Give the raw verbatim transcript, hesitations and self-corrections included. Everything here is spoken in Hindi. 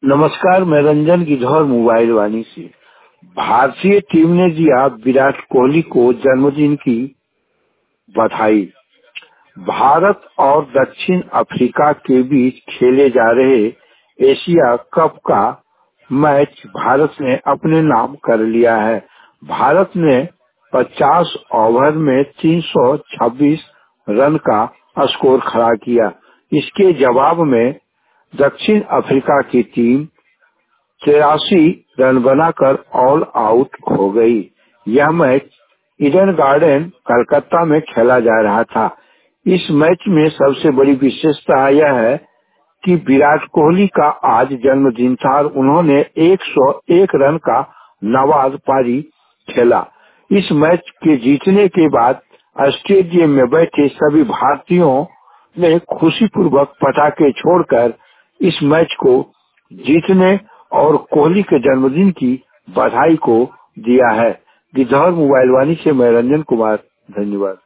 नमस्कार, मैं रंजन गिद्धौर मोबाइल वाणी से। भारतीय टीम ने दिया विराट कोहली को जन्मदिन की बधाई। भारत और दक्षिण अफ्रीका के बीच खेले जा रहे एशिया कप का मैच भारत ने अपने नाम कर लिया है। भारत ने पचास ओवर में तीन सौ छब्बीस रन का स्कोर खड़ा किया। इसके जवाब में दक्षिण अफ्रीका की टीम तिरासी रन बनाकर ऑल आउट हो गई। यह मैच ईडन गार्डन कलकत्ता में खेला जा रहा था। इस मैच में सबसे बड़ी विशेषता यह है कि विराट कोहली का आज जन्मदिन था और उन्होंने एक सौ एक रन का नवाज पारी खेला। इस मैच के जीतने के बाद स्टेडियम में बैठे सभी भारतीयों ने खुशीपूर्वक पटाखे छोड़कर इस मैच को जीतने और कोहली के जन्मदिन की बधाई को दिया है। गिद्धौर मोबाइल वाणी से मैं रंजन कुमार, धन्यवाद।